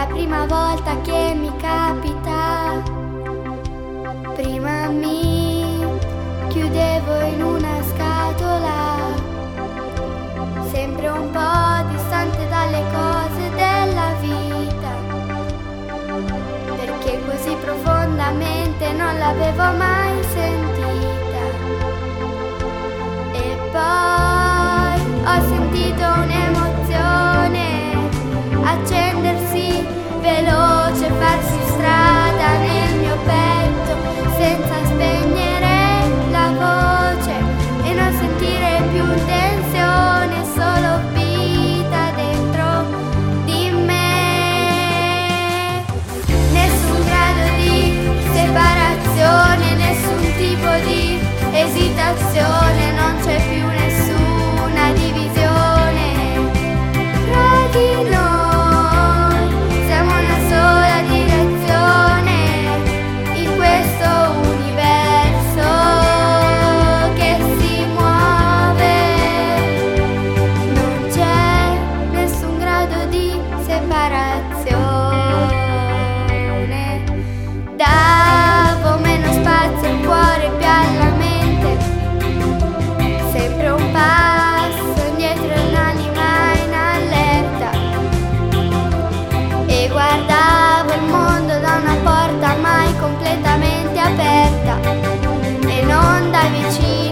la prima volta che mi capita. Prima mi chiudevo in una scatola, sempre un po' distante dalle cose della vita, perché così profondamente non l'avevo mai sentita. E poi ho sentito un'emozione accendersi veloce, farsi strada nel mio petto senza spegnere la voce e non sentire più tensione, solo vita dentro di me. Nessun grado di separazione, nessun tipo di esitazione, non c'è più nessuna divisione tra di noi, siamo una sola direzione in questo universo che si muove. Non c'è nessun grado di separazione. Davo meno spazio al cuore più alla mente, sempre un passo indietro e l'anima in allerta, e guardavo il mondo da una porta mai completamente aperta e non da vicino.